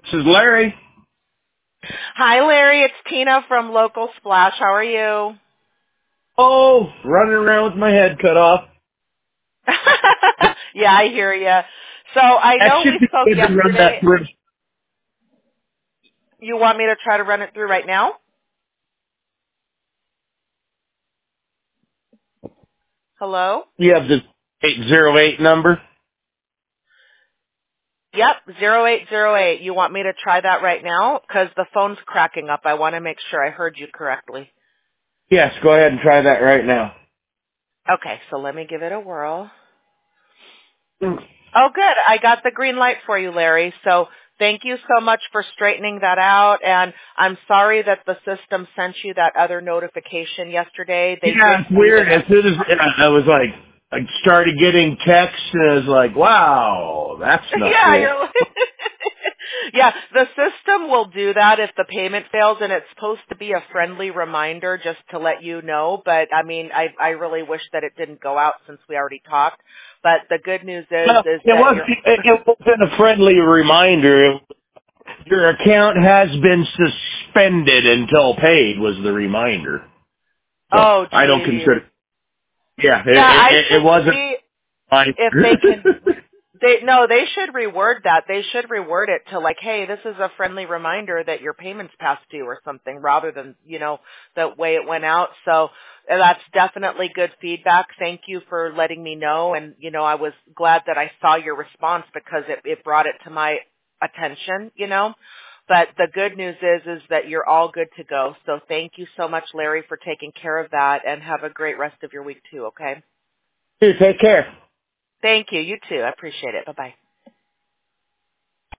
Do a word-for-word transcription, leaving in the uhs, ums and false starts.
This is Larry. Hi, Larry. It's Tina from Local Splash. How are you? Oh, running around with my head cut off. Yeah, I hear you. So I That know should we be spoke good to run that yesterday. through. You want me to try to run it through right now? Hello? You have the eight zero eight number? Yep, zero eight zero eight. You want me to try that right now? Because the phone's cracking up. I want to make sure I heard you correctly. Yes, go ahead and try that right now. Okay, so let me give it a whirl. Mm. Oh, good. I got the green light for you, Larry. So thank you so much for straightening that out. And I'm sorry that the system sent you that other notification yesterday. They Yeah, did it's see weird. that. As soon as I was like, I started getting texts, and I was like, wow, that's not Yeah, cool. you're like, yeah, the system will do that if the payment fails, and it's supposed to be a friendly reminder just to let you know. But I mean, I I really wish that it didn't go out since we already talked. But the good news is Well, is it, that was, you're. it, it wasn't a friendly reminder. Your account has been suspended until paid was the reminder. So Oh, I don't geez. consider. Yeah, it, Yeah, I it, it should wasn't see fine. if they can. They no, they should reword that. They should reword it to like, hey, this is a friendly reminder that your payment's past due or something, rather than you know the way it went out. So uh, that's definitely good feedback. Thank you for letting me know, and you know I was glad that I saw your response because it, it brought it to my attention. You know, but the good news is is that you're all good to go. So thank you so much, Larry, for taking care of that, and have a great rest of your week too. Okay. Dude, take care. Thank you. You too. I appreciate it. Bye bye.